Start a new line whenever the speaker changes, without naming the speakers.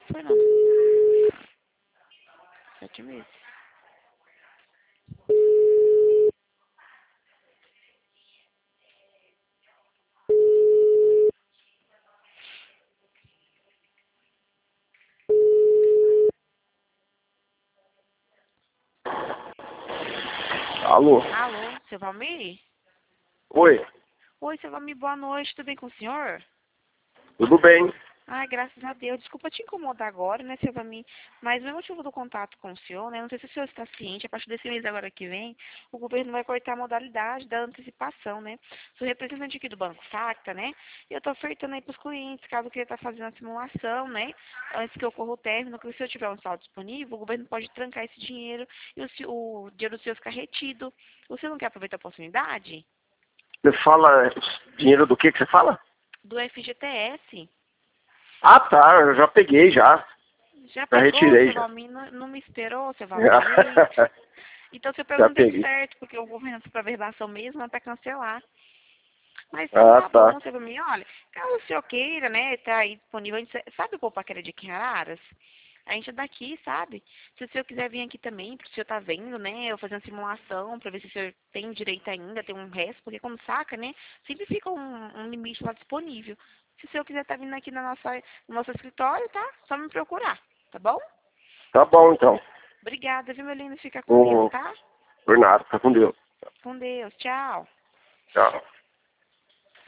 Foi não. 7 meses.
Alô?
Alô, seu Valmir?
Oi,
Oi, seu Valmir, boa noite. Tudo bem com o senhor?
tudo bem?
Ai, graças a Deus. Desculpa te incomodar agora, né, seu Valmir? Mas o meu motivo do contato com o senhor, né? Não sei se o senhor está ciente, a partir desse mês agora que vem, o governo vai cortar a modalidade da antecipação, né? Sou representante aqui do Banco Sacta, né? E eu estou ofertando aí para os clientes, caso queira estar fazendo a simulação, né? Antes que ocorra o término, que se eu tiver um saldo disponível, o governo pode trancar esse dinheiro e o dinheiro do senhor ficar retido. O senhor não quer aproveitar a oportunidade?
Você fala dinheiro do que você fala?
Do FGTS.
Ah, tá, eu já peguei já.
Já
Já
pegou,
retirei
seu
já.
Valmir? Não me esperou, seu Valmir? Eita. Então, você pegou
Já
no tempo
peguei.
certo, porque o governo para verbação mesmo até cancelar. Mas então
Ah,
tá
tá.
bom, seu Valmir. Olha, caso o senhor queira, né, tá aí disponível. Sabe o Poupaquera de Quinhararas? A gente é daqui, sabe? Se o senhor quiser vir aqui também, porque o senhor tá vendo, né, eu fazendo simulação pra ver se o senhor tem direito ainda, tem um resto, porque como saca, né, sempre fica um limite lá disponível. Se o senhor quiser estar vindo aqui no nosso escritório, tá? Só me procurar, tá bom?
Tá bom, então.
Obrigada, viu, meu lindo? Fica com Deus,
Por
tá?
por nada, fica com Deus.
Com Deus. Tchau.
Tchau.